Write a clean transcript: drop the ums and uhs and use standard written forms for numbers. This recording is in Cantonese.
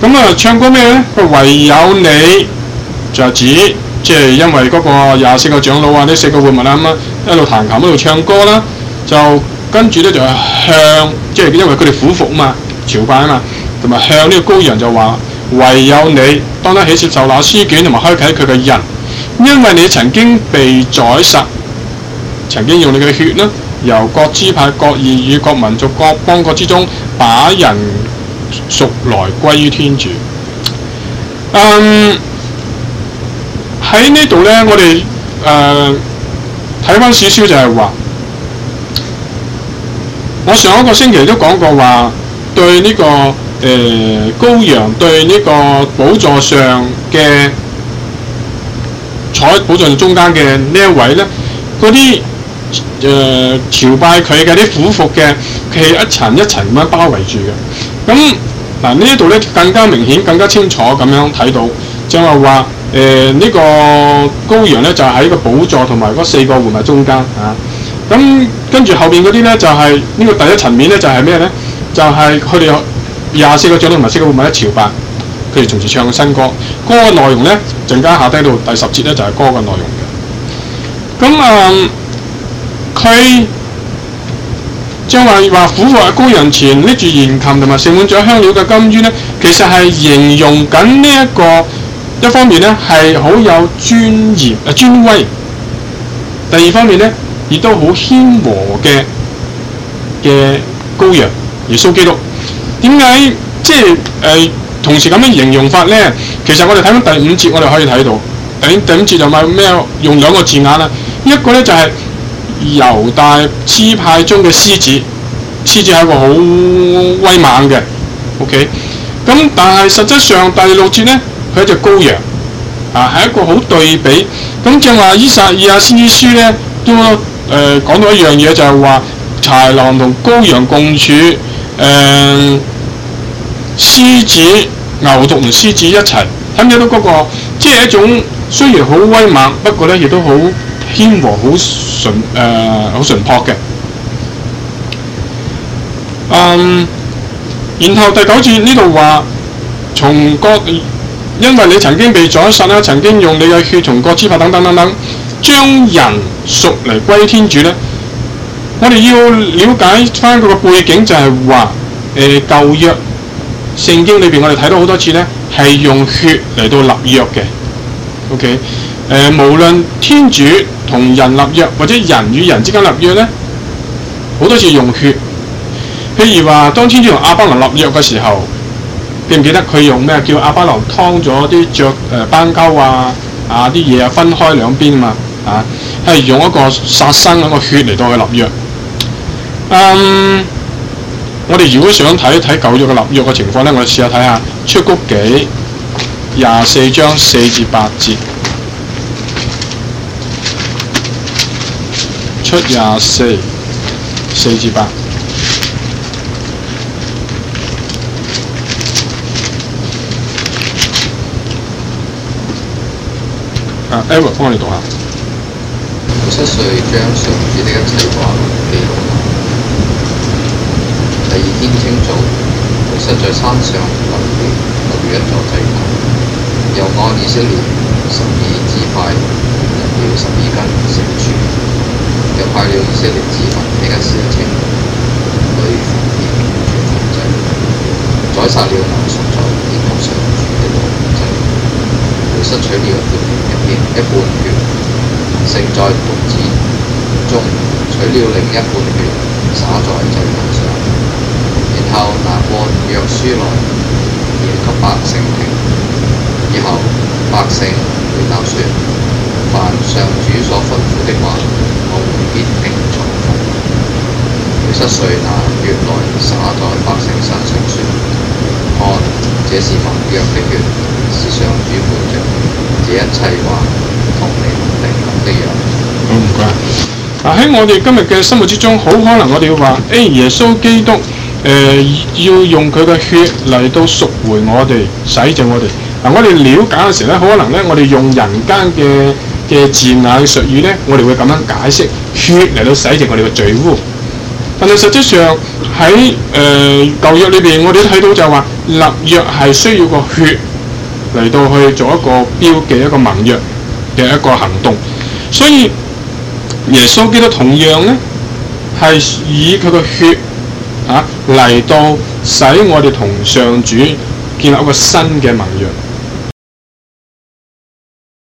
咁啊，唱歌咩咧？佢唯有你就指即係因為嗰個24個長老啊，呢4個活物啊咁啊，一路彈琴一路唱歌啦，就跟住咧就向即係因為佢哋俯伏啊嘛，朝拜啊嘛，同埋向呢個羔羊就話：唯有你當得起接受那書卷同埋開啟佢嘅人，因為你曾經被宰殺，曾經用你嘅血啦，由各支派、各異語、各民族、各邦國之中把人贖來歸於天主。喺呢度咧，我哋睇翻少少就係話，我上一個星期都講過話，對呢、個羔羊對呢個寶座上嘅坐喺寶座中間嘅呢一位咧，嗰啲朝拜佢嘅啲俯伏嘅，佢係一層一層咁樣包圍住嘅。咁嗱呢一度咧更加明顯、更加清楚咁樣睇到，就係話呢個羔羊咧就喺個寶座同埋嗰4個活物中間啊。咁跟住後邊嗰啲咧就係、呢個第一層面咧就係咩咧？就係佢哋24個長老同埋4個活物咧朝拜，佢哋從時唱新歌。歌嘅內容咧，陣間下低到第10節咧就係歌嘅內容嘅。咁佢將話俯伏喺羔羊前拎住弦琴同埋盛滿咗香料嘅金磚咧，其實係形容緊呢一個一方面咧係好有尊嚴尊威，第二方面咧亦都好謙和嘅羔羊耶穌基督。點解即係同時咁樣形容法咧？其實我哋睇翻第5節，我哋可以睇到第5節就係咩？用2個字眼啦，一個咧就係、猶大支派中嘅獅子，獅子係一個好威猛嘅 ，OK。咁但係實質上第6節咧，佢係隻羔羊，係一個好對比。咁正話依撒意亞先知書咧都講到一樣嘢，就係話豺狼同羔羊共處，獅子、牛犢同獅子一齊，睇唔睇到嗰個即係一種雖然好威猛，不過咧亦都好謙和、好淳樸嘅。然後第9節呢度話，從各因為你曾經被宰殺啦，曾經用你嘅血從各支派等，將人贖嚟歸天主咧。我哋要了解翻佢個背景，就係話舊約聖經裏邊，我哋睇到好多次咧係用血嚟到立約嘅。OK， 無論天主同人立約，或者人與人之間立約咧，好多次用血。譬如話，當天主同亞巴郎立約嘅時候，記唔記得佢用咩？叫亞巴郎劏咗啲斑鳩啲嘢分開兩邊嘛，係用一個殺生一個血嚟到去立約。我哋如果想睇舊約嘅立約嘅情況咧，我哋試下睇下出谷紀24章4至8節。出24 4至8。Edward 幫我哋讀下。 7歲將上主的一切話記錄下。第2天清早，梅瑟在山上立了一座祭壇，又按以色列12支派入了12根聖柱，又派了以色列子民的一社青去奉獻全燔祭，宰殺了牛贖在天幕上主的和平祭。梅瑟取了一半血，盛在盤子中，取了另一半血，灑在祭壇上，然後拿過約書來，念給百姓聽。以後百姓回答說：凡上主所吩咐的話，我們必聽從服。梅瑟遂拿血來灑在百姓身上，說：看，這是盟約的血，是上主本着這一切話同你們訂立的約。 好，唔該。喺我哋今日嘅生活之中，好可能我哋要話：耶穌基督要用佢嘅血嚟到贖回我哋，洗淨我哋。我哋了解嘅時候咧，好可能咧，我哋用人間嘅字眼術語咧，我哋會咁樣解釋血嚟到洗淨我哋嘅罪污。但係實際上喺舊約裏邊，我哋都睇到就係話立約係需要個血嚟到去做一個標記、一個盟約嘅一個行動，所以耶穌基督同樣咧係以佢個血嚟到使我哋同上主建立一個新嘅盟約。